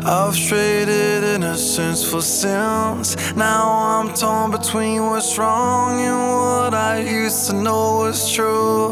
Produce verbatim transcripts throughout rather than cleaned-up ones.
I've traded innocence for sins. Now I'm torn between what's wrong and what I used to know was true.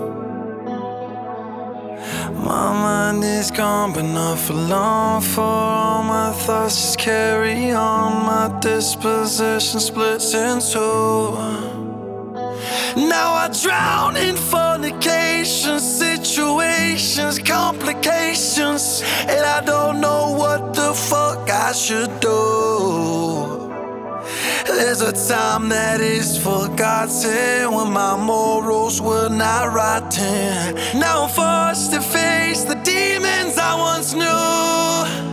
My mind is gone, but not for long. For all my thoughts just carry on. My disposition splits in two. Now I drown in fornications, situations, complications, and I don't know what the fuck I should do. There's a time that is forgotten when my morals were not rotten. Now I'm forced to face the demons I once knew.